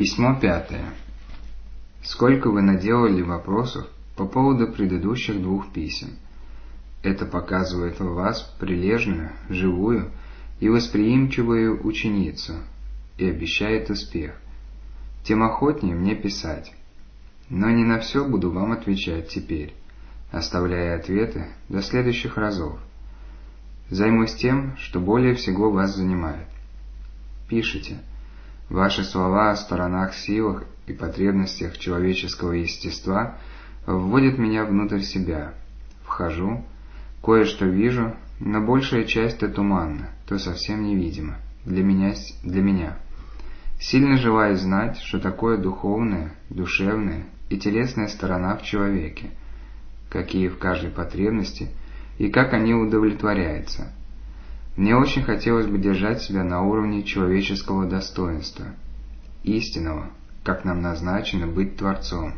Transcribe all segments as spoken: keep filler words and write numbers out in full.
Письмо пятое. Сколько вы наделали вопросов по поводу предыдущих двух писем. Это показывает в вас прилежную, живую и восприимчивую ученицу и обещает успех. Тем охотнее мне писать. Но не на все буду вам отвечать теперь, оставляя ответы до следующих разов. Займусь тем, что более всего вас занимает. Пишите. Ваши слова о сторонах, силах и потребностях человеческого естества вводят меня внутрь себя. Вхожу, кое-что вижу, но большая часть то туманна, то совсем невидима для меня, для меня. Сильно желаю знать, что такое духовная, душевная и телесная сторона в человеке, какие в каждой потребности и как они удовлетворяются. Мне очень хотелось бы держать себя на уровне человеческого достоинства, истинного, как нам назначено быть Творцом.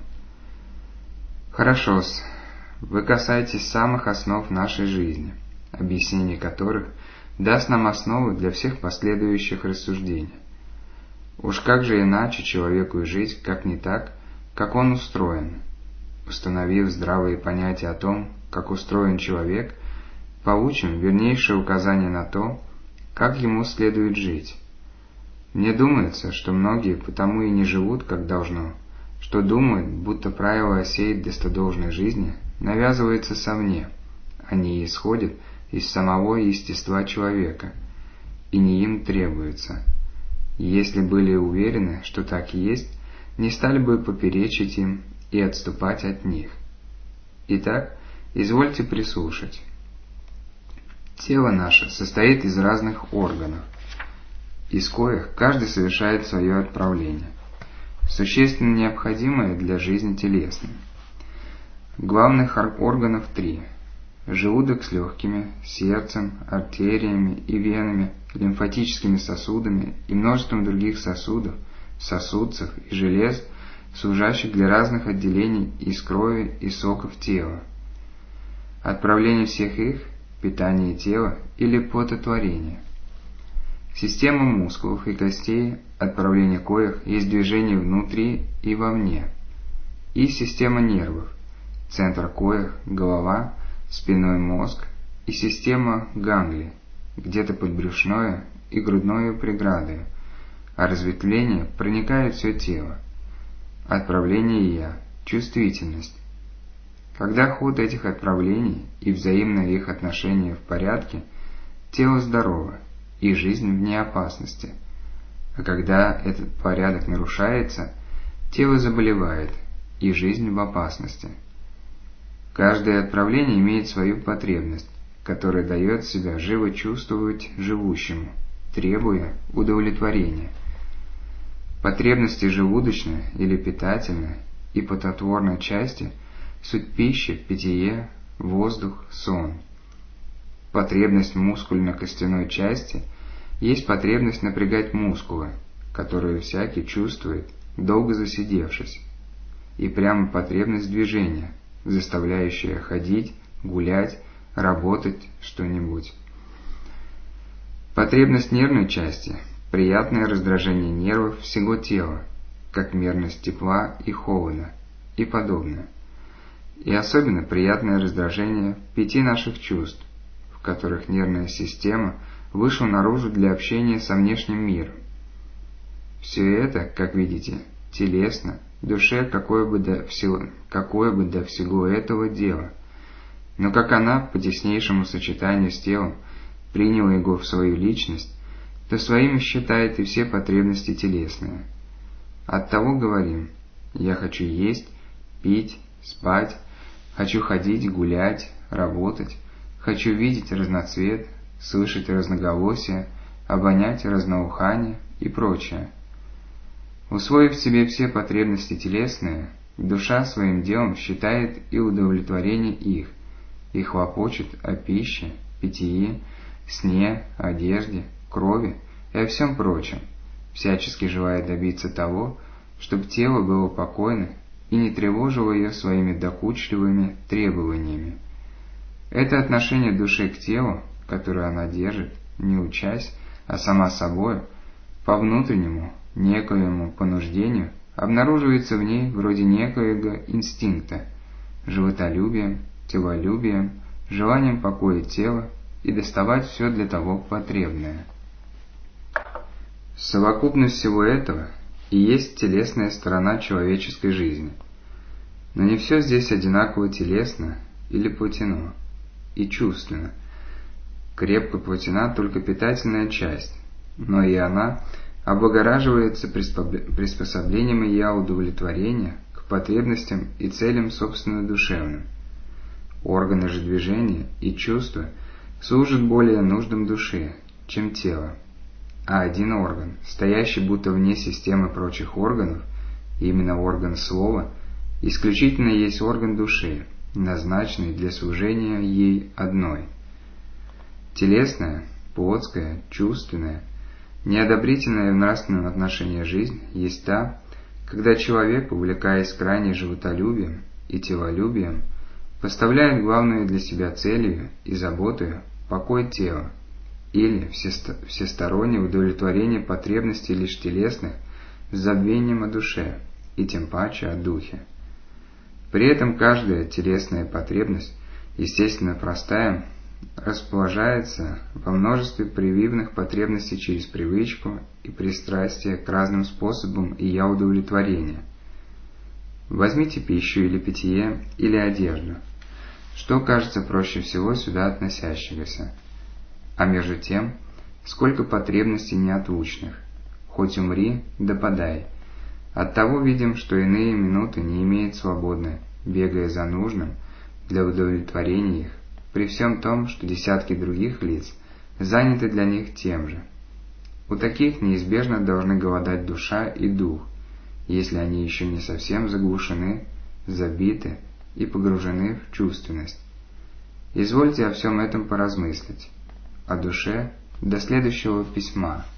Хорошо-с, вы касаетесь самых основ нашей жизни, объяснение которых даст нам основы для всех последующих рассуждений. Уж как же иначе человеку и жить, как не так, как он устроен? Установив здравые понятия о том, как устроен человек, получим вернейшее указание на то, как ему следует жить. Мне думается, что многие потому и не живут, как должно, что думают, будто правило о сей достодолжной жизни навязывается совне, а не исходит из самого естества человека, и не им требуется. И если были уверены, что так и есть, не стали бы поперечить им и отступать от них. Итак, извольте прислушать. Тело наше состоит из разных органов, из коих каждый совершает свое отправление, существенно необходимое для жизни телесной. Главных органов три – желудок с легкими, сердцем, артериями и венами, лимфатическими сосудами и множеством других сосудов, сосудцев и желез, служащих для разных отделений из крови и соков тела. Отправление всех их – питание тела или пототворение. Система мускулов и костей, отправление коих есть движение внутри и вовне. И система нервов, центр коих – голова, спинной мозг и система ганглий, где-то подбрюшное и грудное преграды, а разветвление проникает все тело. Отправление я – чувствительность. Когда ход этих отправлений и взаимное их отношение в порядке, тело здорово, и жизнь вне опасности. А когда этот порядок нарушается, тело заболевает, и жизнь в опасности. Каждое отправление имеет свою потребность, которая дает себя живо чувствовать живущему, требуя удовлетворения. Потребности желудочной или питательной и пототворной части – суть пища, питье, воздух, сон. Потребность мускульно-костяной части есть потребность напрягать мускулы, которую всякий чувствует, долго засидевшись, и прямо потребность движения, заставляющая ходить, гулять, работать что-нибудь. Потребность нервной части – приятное раздражение нервов всего тела, как мерность тепла и холода и подобное. И особенно приятное раздражение пяти наших чувств, в которых нервная система вышла наружу для общения со внешним миром. Все это, как видите, телесно, душе какое бы до всего, какое бы до всего этого дело. Но как она, по теснейшему сочетанию с телом, приняла его в свою личность, то своими считает и все потребности телесные. Оттого говорим: я хочу есть, пить, спать, хочу ходить, гулять, работать, хочу видеть разноцвет, слышать разноголосие, обонять разноухание и прочее. Усвоив в себе все потребности телесные, душа своим делом считает и удовлетворение их, и хлопочет о пище, питье, сне, одежде, крови и о всем прочем, всячески желая добиться того, чтобы тело было покойно и не тревожило ее своими докучливыми требованиями. Это отношение души к телу, которое она держит, не учась, а сама собою, по внутреннему, некоему понуждению, обнаруживается в ней вроде некоего инстинкта, животолюбием, телолюбием, желанием покоить тело и доставать все для того потребное. Совокупность всего этого и есть телесная сторона человеческой жизни. Но не все здесь одинаково телесно или плотено и чувственно. Крепко плотена только питательная часть, но и она облагораживается приспособлением ее удовлетворения к потребностям и целям собственно душевным. Органы же движения и чувства служат более нуждам души, чем тело, а один орган, стоящий будто вне системы прочих органов, именно орган слова, исключительно есть орган души, назначенный для служения ей одной. Телесная, плотская, чувственная, неодобрительная в нравственном отношении жизнь есть та, когда человек, увлекаясь крайне животолюбием и телолюбием, поставляет главную для себя целью и заботою покой тела или всестороннее удовлетворение потребностей лишь телесных с забвением о душе и тем паче о духе. При этом каждая телесная потребность, естественно простая, расположается во множестве прививных потребностей через привычку и пристрастие к разным способам и я удовлетворения. Возьмите пищу или питье, или одежду. Что кажется проще всего сюда относящегося? А между тем, сколько потребностей неотлучных. Хоть умри, да подай. Оттого видим, что иные минуты не имеет свободны, бегая за нужным для удовлетворения их, при всем том, что десятки других лиц заняты для них тем же. У таких неизбежно должны голодать душа и дух, если они еще не совсем заглушены, забиты и погружены в чувственность. Извольте о всем этом поразмыслить. О душе до следующего письма.